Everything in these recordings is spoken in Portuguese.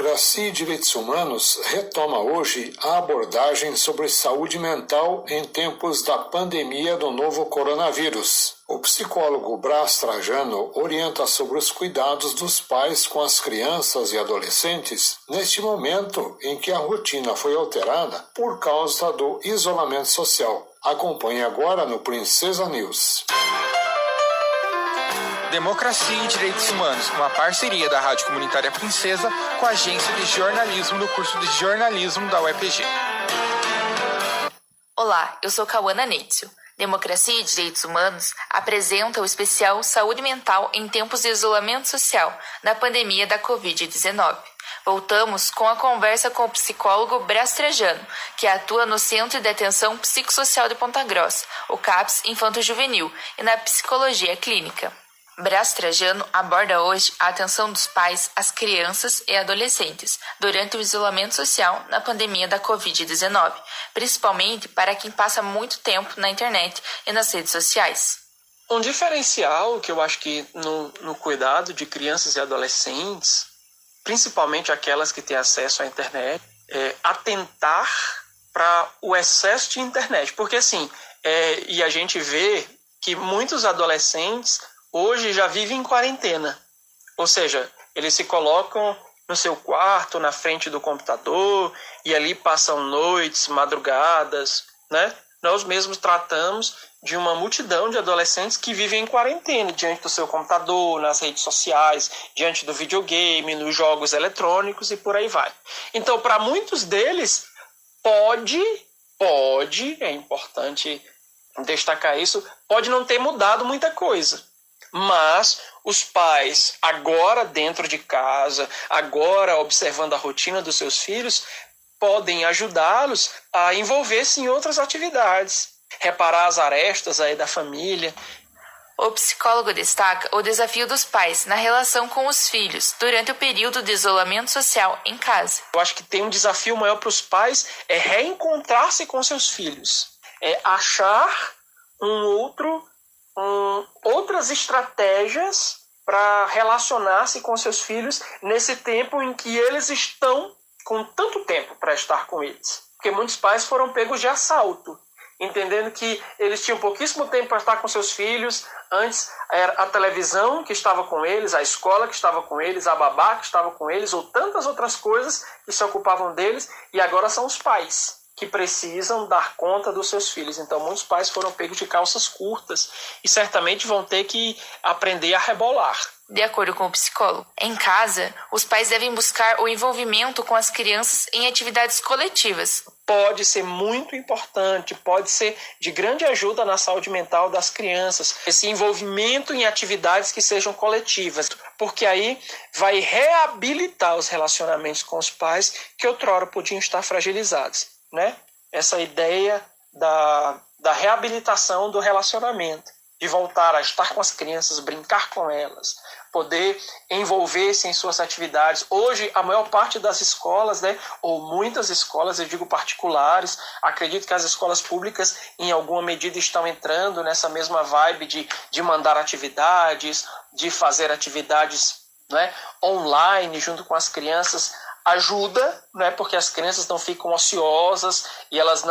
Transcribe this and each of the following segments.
Democracia e Direitos Humanos retoma hoje a abordagem sobre saúde mental em tempos da pandemia do novo coronavírus. O psicólogo Brás Trajano orienta sobre os cuidados dos pais com as crianças e adolescentes neste momento em que a rotina foi alterada por causa do isolamento social. Acompanhe agora no Princesa News. Democracia e Direitos Humanos, uma parceria da Rádio Comunitária Princesa com a Agência de Jornalismo do curso de Jornalismo da UEPG. Olá, eu sou Cauana Neitzel. Democracia e Direitos Humanos apresenta o especial Saúde Mental em Tempos de Isolamento Social na pandemia da Covid-19. Voltamos com a conversa com o psicólogo Brás Trajano, que atua no Centro de Atenção Psicossocial de Ponta Grossa, o CAPS Infanto-Juvenil, e na Psicologia Clínica. Brás Trajano aborda hoje a atenção dos pais às crianças e adolescentes durante o isolamento social na pandemia da Covid-19, principalmente para quem passa muito tempo na internet e nas redes sociais. Um diferencial que eu acho que no cuidado de crianças e adolescentes, principalmente aquelas que têm acesso à internet, é atentar para o excesso de internet. Porque assim, e a gente vê que muitos adolescentes hoje já vivem em quarentena, ou seja, eles se colocam no seu quarto, na frente do computador, e ali passam noites, madrugadas, né? Nós mesmos tratamos de uma multidão de adolescentes que vivem em quarentena, diante do seu computador, nas redes sociais, diante do videogame, nos jogos eletrônicos e por aí vai. Então, para muitos deles, pode, é importante destacar isso, pode não ter mudado muita coisa. Mas os pais, agora dentro de casa, agora observando a rotina dos seus filhos, podem ajudá-los a envolver-se em outras atividades, reparar as arestas aí da família. O psicólogo destaca o desafio dos pais na relação com os filhos durante o período de isolamento social em casa. Eu acho que tem um desafio maior para os pais, é reencontrar-se com seus filhos, é achar outras estratégias para relacionar-se com seus filhos nesse tempo em que eles estão com tanto tempo para estar com eles. Porque muitos pais foram pegos de assalto, entendendo que eles tinham pouquíssimo tempo para estar com seus filhos. Antes era a televisão que estava com eles, a escola que estava com eles, a babá que estava com eles, ou tantas outras coisas que se ocupavam deles, e agora são os pais que precisam dar conta dos seus filhos. Então, muitos pais foram pegos de calças curtas e certamente vão ter que aprender a rebolar. De acordo com o psicólogo, em casa, os pais devem buscar o envolvimento com as crianças em atividades coletivas. Pode ser muito importante, pode ser de grande ajuda na saúde mental das crianças, esse envolvimento em atividades que sejam coletivas, porque aí vai reabilitar os relacionamentos com os pais que outrora podiam estar fragilizados. Né? Essa ideia da reabilitação do relacionamento, de voltar a estar com as crianças, brincar com elas, poder envolver-se em suas atividades. Hoje, a maior parte das escolas, né, ou muitas escolas, eu digo particulares, acredito que as escolas públicas, em alguma medida, estão entrando nessa mesma vibe de mandar atividades, de fazer atividades, né, online junto com as crianças. Ajuda, né, porque as crianças não ficam ociosas e elas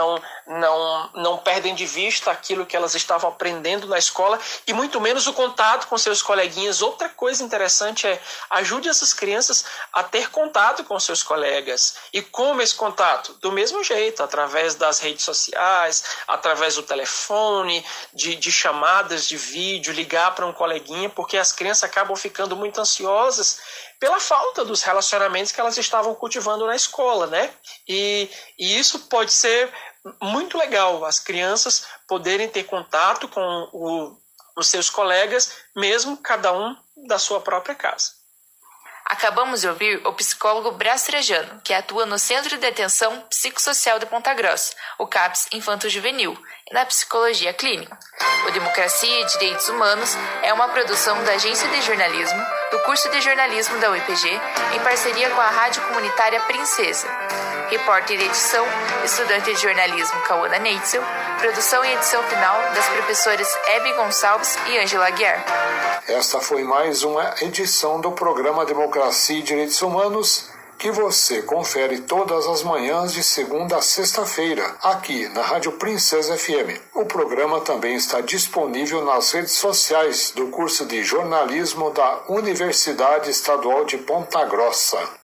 não perdem de vista aquilo que elas estavam aprendendo na escola e muito menos o contato com seus coleguinhas. Outra coisa interessante é ajude essas crianças a ter contato com seus colegas. E como esse contato? Do mesmo jeito, através das redes sociais, através do telefone, de chamadas de vídeo, ligar para um coleguinha, porque as crianças acabam ficando muito ansiosas pela falta dos relacionamentos que elas estavam cultivando na escola, né? E isso pode ser muito legal, as crianças poderem ter contato com os seus colegas, mesmo cada um da sua própria casa. Acabamos de ouvir o psicólogo Brás Trajano, que atua no Centro de Atenção Psicossocial de Ponta Grossa, o CAPS Infanto-Juvenil, e na Psicologia Clínica. O Democracia e Direitos Humanos é uma produção da Agência de Jornalismo, do curso de Jornalismo da UEPG, em parceria com a Rádio Comunitária Princesa. Repórter e edição, estudante de jornalismo Cauana Neitzel, produção e edição final das professoras Hebe Gonçalves e Ângela Aguiar. Esta foi mais uma edição do programa Democracia e Direitos Humanos, que você confere todas as manhãs de segunda a sexta-feira, aqui na Rádio Princesa FM. O programa também está disponível nas redes sociais do curso de jornalismo da Universidade Estadual de Ponta Grossa.